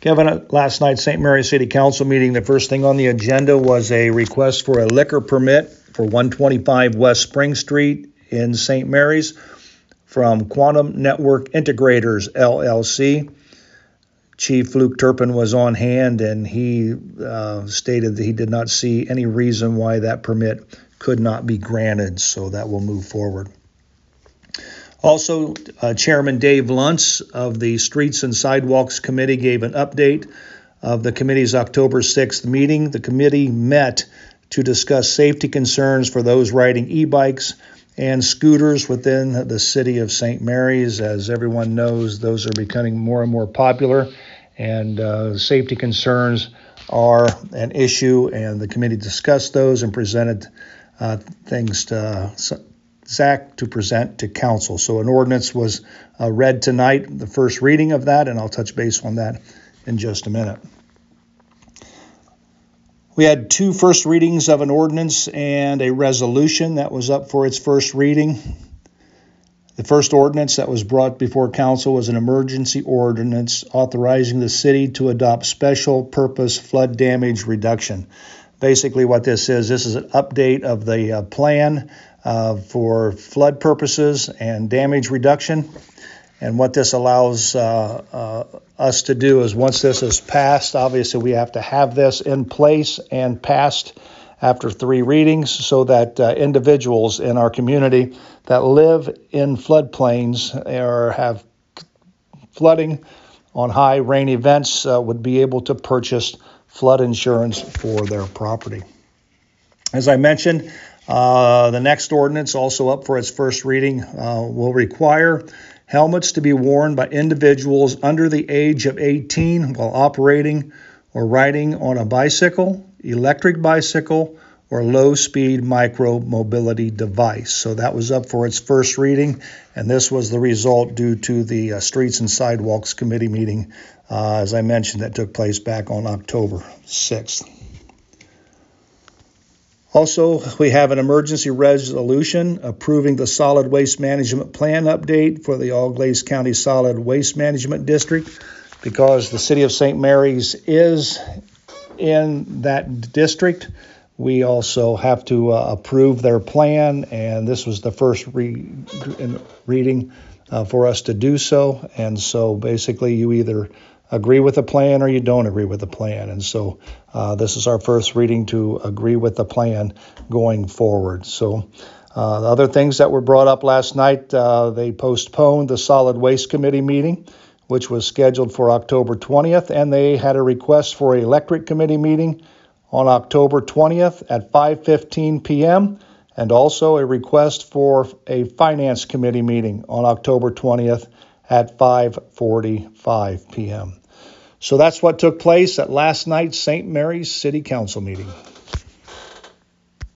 Kevin, at last night's St. Mary's City Council meeting, the first thing on the agenda was a request for a liquor permit for 125 West Spring Street in St. Mary's from Quantum Network Integrators, LLC. Chief Luke Turpin was on hand, and he stated that he did not see any reason why that permit could not be granted, so that will move forward. Also, Chairman Dave Luntz of the Streets and Sidewalks Committee gave an update of the committee's October 6th meeting. The committee met to discuss safety concerns for those riding e-bikes and scooters within the city of St. Mary's. As everyone knows, those are becoming more and more popular, and safety concerns are an issue, and the committee discussed those and presented things to Zach to present to council. So an ordinance was read tonight, the first reading of that, and I'll touch base on that in just a minute. We had two first readings of an ordinance and a resolution that was up for its first reading. The first ordinance that was brought before council was an emergency ordinance authorizing the city to adopt special purpose flood damage reduction. Basically what this is an update of the plan for flood purposes and damage reduction. And what this allows us to do is, once this is passed, obviously we have to have this in place and passed after 3 readings so that individuals in our community that live in floodplains or have flooding on high rain events would be able to purchase flood insurance for their property. As I mentioned, the next ordinance, also up for its first reading, will require helmets to be worn by individuals under the age of 18 while operating or riding on a bicycle, electric bicycle, or low-speed micro-mobility device. So that was up for its first reading, and this was the result due to the Streets and Sidewalks Committee meeting, as I mentioned, that took place back on October 6th. Also, we have an emergency resolution approving the solid waste management plan update for the All-Glaze County Solid Waste Management District. Because the city of St. Mary's is in that district, we also have to approve their plan, and this was the first reading for us to do so. And so basically you either agree with the plan or you don't agree with the plan. And so this is our first reading to agree with the plan going forward. So the other things that were brought up last night, they postponed the Solid Waste Committee meeting, which was scheduled for October 20th, and they had a request for an electric committee meeting on October 20th at 5:15 p.m., and also a request for a finance committee meeting on October 20th at 5:45 p.m. So that's what took place at last night's St. Mary's City Council meeting.